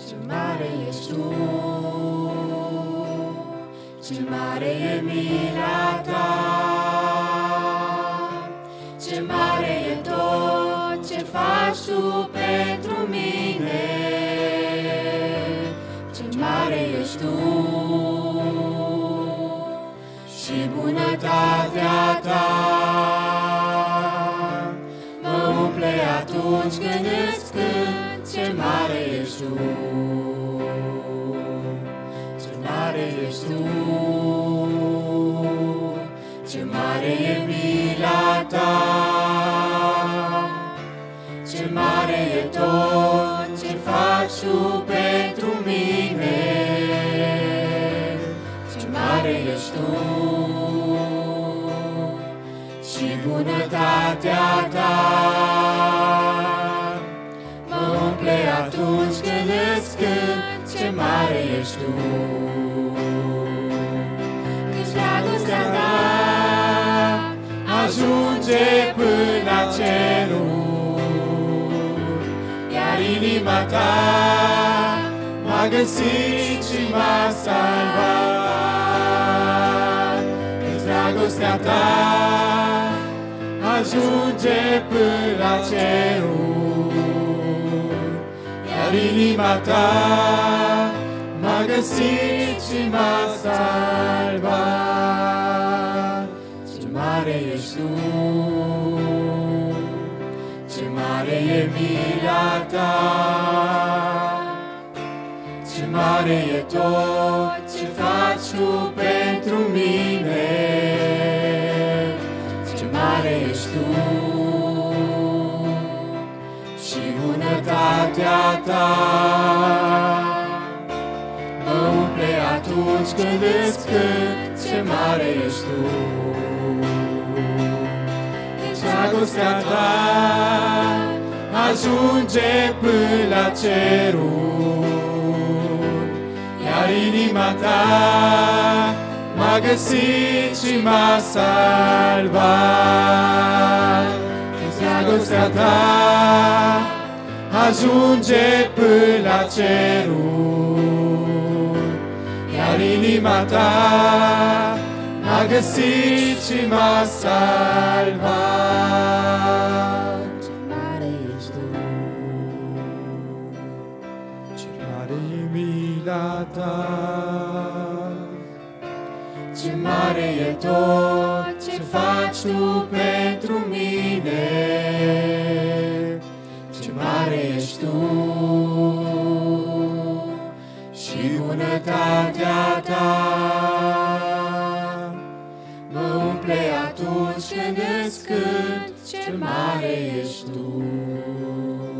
Ce mare ești Tu, ce mare e mila Ta, ce mare e tot ce faci Tu pentru mine, ce mare ești Tu și bunătatea Ta mă umple atunci când îți cânt, ce mare ești Tu, ce mare ești Tu, ce mare e mila Ta, ce mare e tot ce faci Tu pentru mine, ce mare ești Tu și bunătatea Ta mă umple atunci când îți cânt, ce mare ești Tu. Căci dragostea Ta ajunge până la ceruri, iar inima Ta m-a găsit și m-a salvat. Căci dragostea Ta ajunge până la ceruri, iar inima Ta m-a găsit și m-a salvat. Ce mare ești Tu, ce mare e mila Ta, ce mare e tot ce faci Tu pentru mine, ce mare ești Tu și bunătatea Ta mă umple atunci când îți cânt, ce mare ești Tu. Deci dragostea Ta ajunge până la ceruri, iar inima Ta m-a găsit și m-a salvat. Deci dragostea Ta ajunge până la ceruri, iar inima Ta m-a găsit și m-a salvat. Ce mare ești Tu, ce mare e mila Ta, ce mare e tot ce faci Tu pentru mine, ce mare ești Tu și bunătatea Ta mă umple atunci când îți cânt, ce mare ești Tu.